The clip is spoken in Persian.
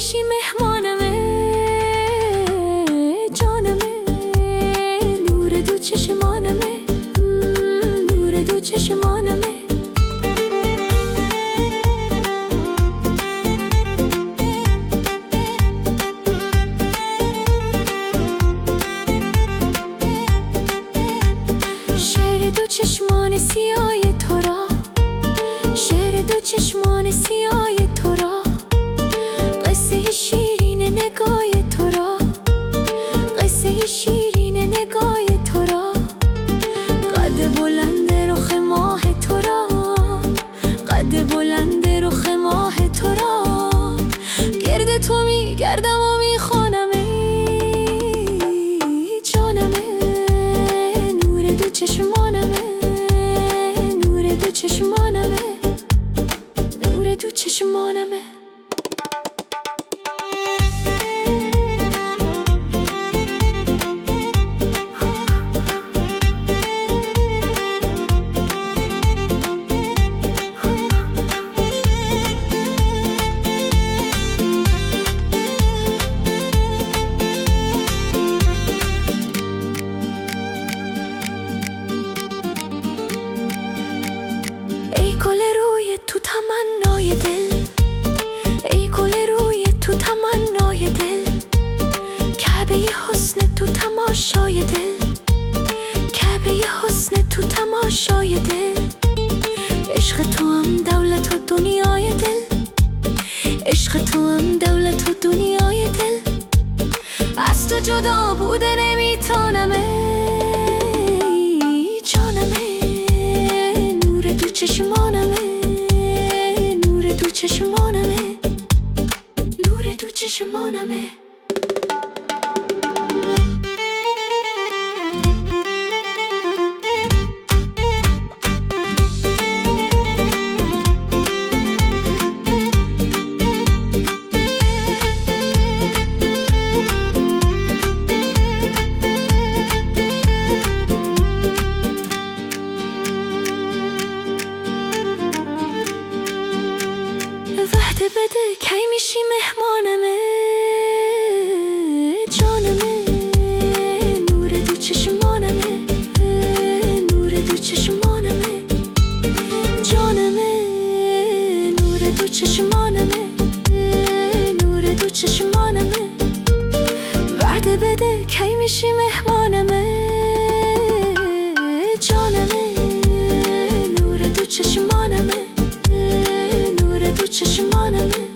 میشی مهمانمه جانمه نور دو چشمانمه نور دو چشمانمه شعر دو چشمان سیاه تو را شعر دو چشمان سیاه تو را قصه شیرین نگاه تو را قصه شیرین نگاه تو را قد بلند رخ ماه تو را قد بلند رخ ماه تو را گرد تو میگردم و میخوانمه جانمه نور دو چشمانمه نور دو چشمانمه نور دو چشمانمه ای گل روی تو تمنای دل ای گل روی تو تمنای دل کعبه حسن تو تماشای دل کعبه حسن تو تماشای دل عشق تو هم دولت و دنیای دل عشق تو هم دولت و دنیای دل از تو جدا بوده نمیتونمه جانمه نور دو چشمانمه نور دو چشمانمه نور دو چشمانمه وعده بده کی میشی مهمانمه جانمه نور دو چشمانمه نور دو چشمانمه جانمه نور دو چشمانمه نور دو چشمانمه وعده بده کی میشی مهمانمه جانمه نور دو چشمانمه نور دو چشمانمه